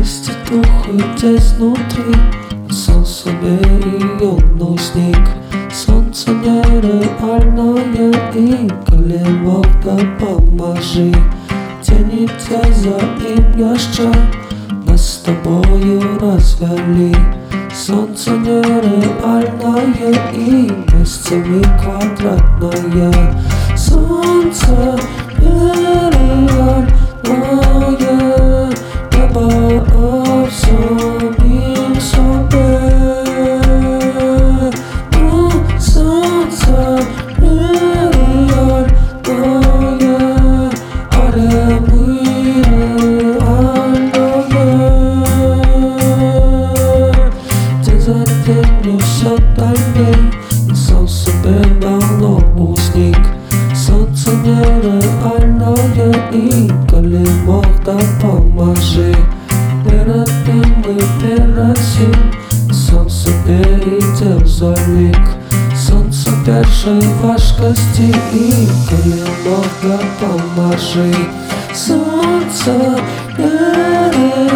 духу десь внутри. Сам себе и он сник. Солнце нереальное, и коли Бог да поможи. Тянется за им еще, нас с тобою развели. Солнце нереальное, и вместе квадратное. Солнце нереальное, небо о самим себе. Солнце нереальное, а мы реальное. День за день все дальней, и сам себе давно усник. Солнце нереальное, и коли Бог да поможи. Перед тим и перед всім, сам себе йде в залік. Сонце першої важкості, і коли Бог да поможи. Сонце нереальне,